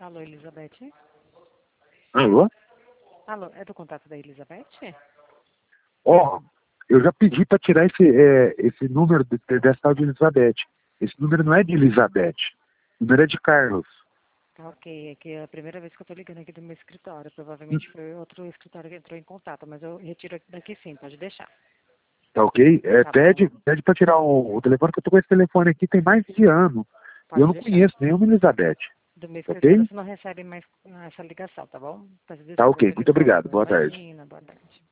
Alô, Elizabeth? Alô? Alô, é do contato da Elizabeth? Ó, eu já pedi para tirar esse número dessa tal de Elizabeth. Esse número não é de Elizabeth. O número é de Carlos. Tá ok, é que é a primeira vez que eu tô ligando aqui do meu escritório. Provavelmente foi outro escritório que entrou em contato, mas eu retiro daqui sim, pode deixar. Tá ok? Tá Pede bom, para tirar o telefone, que eu tô com esse telefone aqui tem mais de ano. E eu pode não deixar. conheço nenhuma Elizabeth. Do meu Tá escritório ok? você não recebe mais essa ligação, tá bom? Peço Tá desculpa ok. pelo Muito obrigado. incômodo. Boa tarde. Imagina, boa tarde.